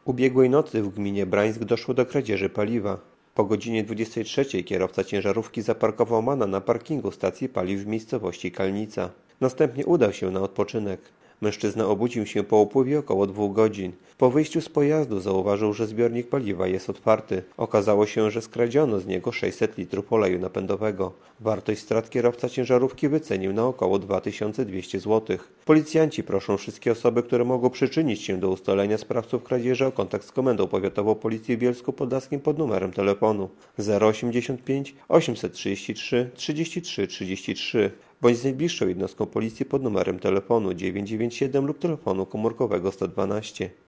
Ubiegłej nocy w gminie Brańsk doszło do kradzieży paliwa. Po godzinie 23 kierowca ciężarówki zaparkował MANa na parkingu stacji paliw w miejscowości Kalnica. Następnie udał się na odpoczynek. Mężczyzna obudził się po upływie około 2 godzin. Po wyjściu z pojazdu zauważył, że zbiornik paliwa jest otwarty. Okazało się, że skradziono z niego 600 litrów oleju napędowego. Wartość strat kierowca ciężarówki wycenił na około 2200 zł. Policjanci proszą wszystkie osoby, które mogą przyczynić się do ustalenia sprawców kradzieży, o kontakt z Komendą Powiatową Policji w Bielsku Podlaskim pod numerem telefonu 085 833 33 33 bądź z najbliższą jednostką policji pod numerem telefonu 997 lub telefonu komórkowego 112.